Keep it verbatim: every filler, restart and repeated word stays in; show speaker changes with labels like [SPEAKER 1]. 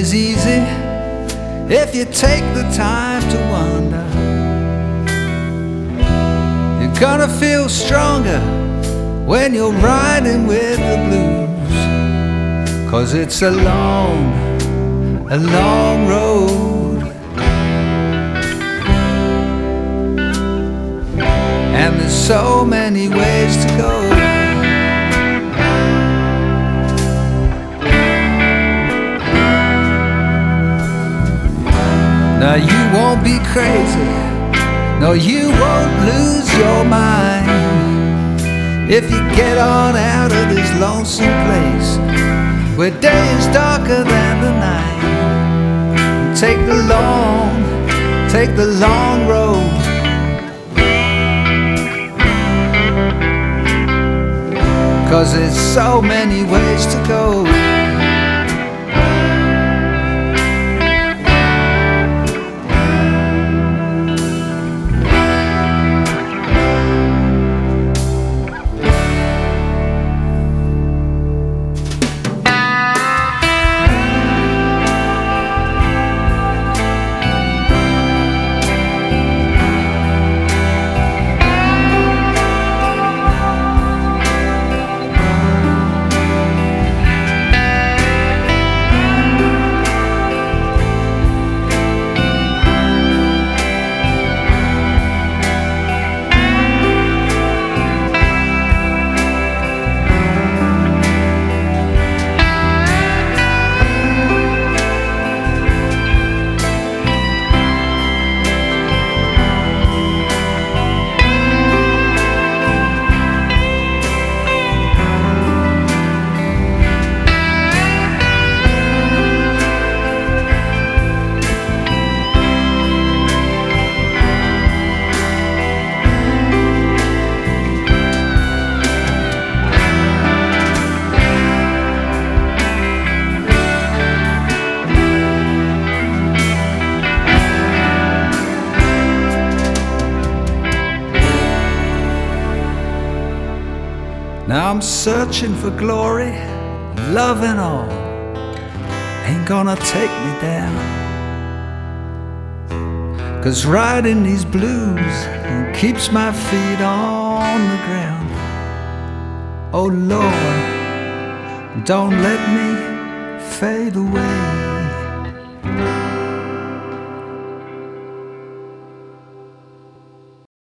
[SPEAKER 1] is easy if you take the time to wonder. You're gonna feel stronger when you're riding with the blues, 'cause it's a long, a long road, and there's so many ways to go. Now you won't be crazy, no, you won't lose your mind if you get on out of this lonesome place where day is darker than the night. Take the long, take the long road, 'cause there's so many ways to go. Now I'm searching for glory, love and all, ain't gonna take me down, 'cause riding these blues keeps my feet on the ground. Oh Lord, don't let me fade away.